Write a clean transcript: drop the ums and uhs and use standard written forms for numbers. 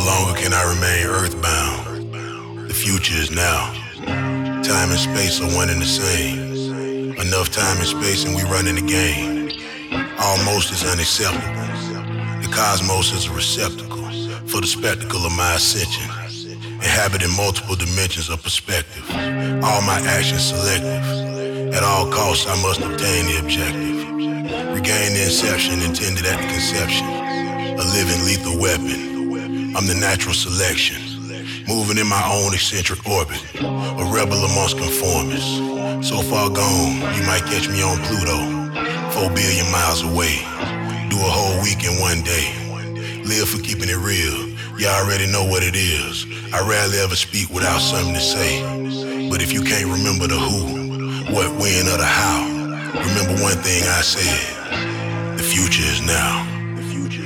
longer can I remain earthbound. The future is now. Time and space are one and the same. Enough time and space and we running the game. Almost is unacceptable. The cosmos is a receptacle for the spectacle of my ascension, inhabiting multiple dimensions of perspective. All my actions selective. At all costs I must obtain the objective. Regain the inception intended at the conception. A living lethal weapon. I'm the natural selection. Moving in my own eccentric orbit. A rebel amongst conformists. So far gone, you might catch me on Pluto. 4 billion miles away. Do a whole week in one day. Live for keeping it real. You already know what it is. I rarely ever speak without something to say. But if you can't remember the who, what, when, or the how, remember one thing I said. The future is now.